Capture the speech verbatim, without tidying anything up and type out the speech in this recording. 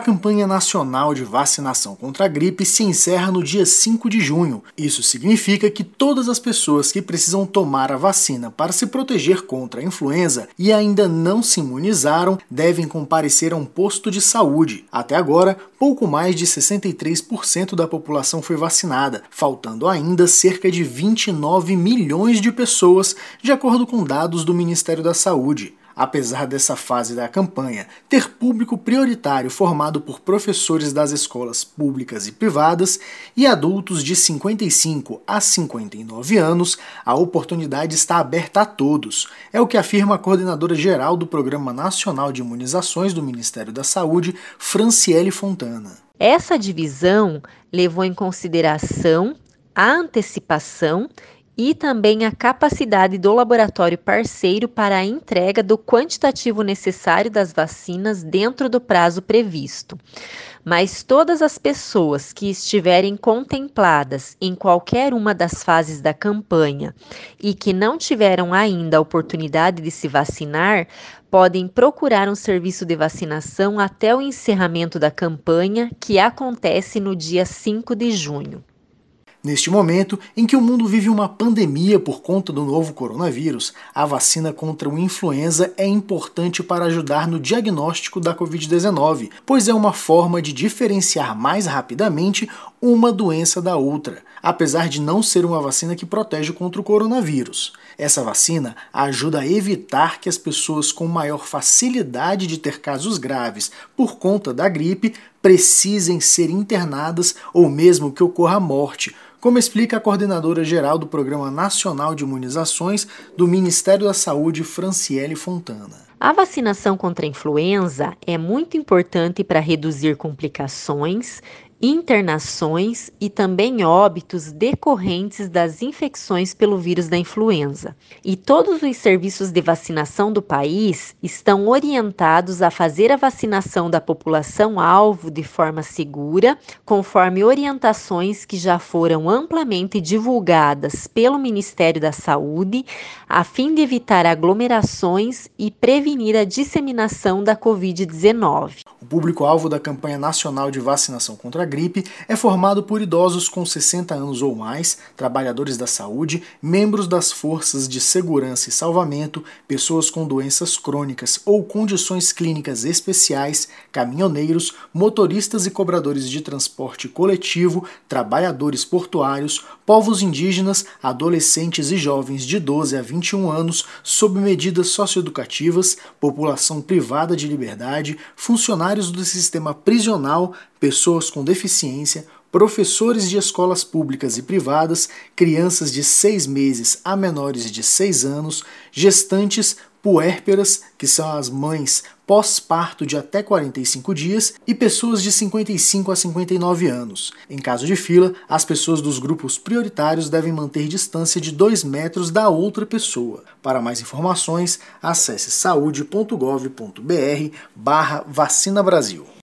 campanha nacional de vacinação contra a gripe se encerra no dia cinco de junho. Isso significa que todas as pessoas que precisam tomar a vacina para se proteger contra a influenza e ainda não se imunizaram devem comparecer a um posto de saúde. Até agora, pouco mais de sessenta e três por cento da população foi vacinada, faltando ainda cerca de vinte e nove milhões de pessoas, de acordo com dados do Ministério da Saúde. Apesar dessa fase da campanha ter público prioritário formado por professores das escolas públicas e privadas e adultos de cinquenta e cinco a cinquenta e nove anos, a oportunidade está aberta a todos. É o que afirma a coordenadora geral do Programa Nacional de Imunizações do Ministério da Saúde, Franciele Fontana. Essa divisão levou em consideração a antecipação e também a capacidade do laboratório parceiro para a entrega do quantitativo necessário das vacinas dentro do prazo previsto. Mas todas as pessoas que estiverem contempladas em qualquer uma das fases da campanha e que não tiveram ainda a oportunidade de se vacinar, podem procurar um serviço de vacinação até o encerramento da campanha, que acontece no dia cinco de junho. Neste momento em que o mundo vive uma pandemia por conta do novo coronavírus, a vacina contra o influenza é importante para ajudar no diagnóstico da covid dezenove, pois é uma forma de diferenciar mais rapidamente uma doença da outra, apesar de não ser uma vacina que protege contra o coronavírus. Essa vacina ajuda a evitar que as pessoas com maior facilidade de ter casos graves por conta da gripe precisem ser internadas ou mesmo que ocorra a morte, como explica a coordenadora geral do Programa Nacional de Imunizações do Ministério da Saúde, Franciele Fontana. A vacinação contra a influenza é muito importante para reduzir complicações, internações e também óbitos decorrentes das infecções pelo vírus da influenza. E todos os serviços de vacinação do país estão orientados a fazer a vacinação da população-alvo de forma segura, conforme orientações que já foram amplamente divulgadas pelo Ministério da Saúde, a fim de evitar aglomerações e prevenir a disseminação da covid dezenove. O público-alvo da campanha nacional de vacinação contra a gripe é formado por idosos com sessenta anos ou mais, trabalhadores da saúde, membros das forças de segurança e salvamento, pessoas com doenças crônicas ou condições clínicas especiais, caminhoneiros, motoristas e cobradores de transporte coletivo, trabalhadores portuários, povos indígenas, adolescentes e jovens de doze a vinte e um anos sob medidas socioeducativas, população privada de liberdade, funcionários do sistema prisional, pessoas com deficiência, professores de escolas públicas e privadas, crianças de seis meses a menores de seis anos, gestantes, puérperas, que são as mães pós-parto de até quarenta e cinco dias, e pessoas de cinquenta e cinco a cinquenta e nove anos. Em caso de fila, as pessoas dos grupos prioritários devem manter distância de dois metros da outra pessoa. Para mais informações, acesse saúde ponto gov ponto br barra vacina Brasil.